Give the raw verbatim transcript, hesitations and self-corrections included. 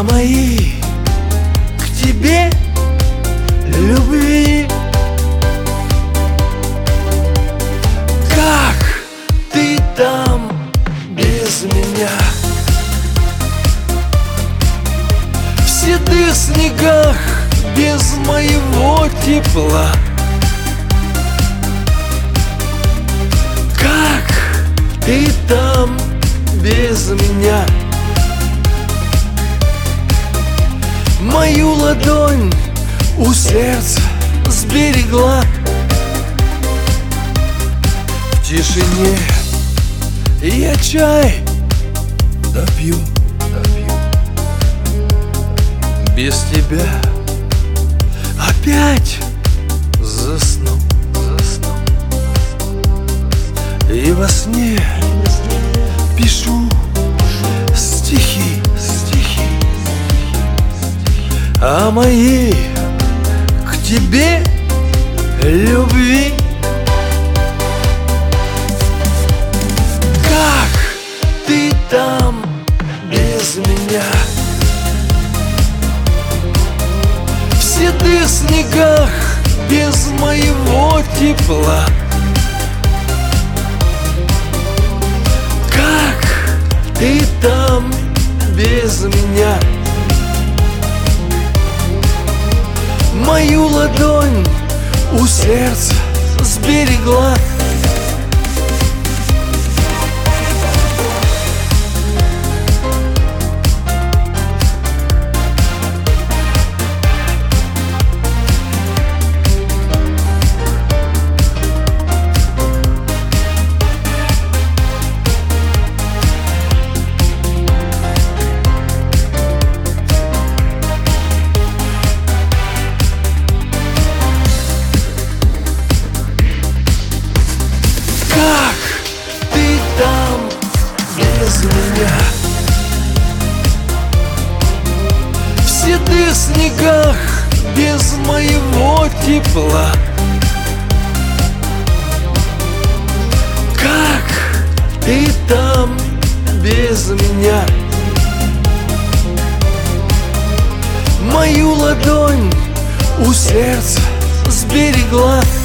моей к тебе любви. Как ты там без меня? В седых снегах без моего тепла. Как ты там без меня? Мою ладонь у сердца сберегла. В тишине я чай допью, допью. Без тебя опять засну, засну. И во сне пишу стихи, стихи о моей к тебе любви. Как ты там без меня? В седых снегах без моего тепла. Как ты там без меня? Мою ладонь у сердца сберегла. Меня. В седых снегах без моего тепла. Как ты там без меня? Мою ладонь у сердца сберегла.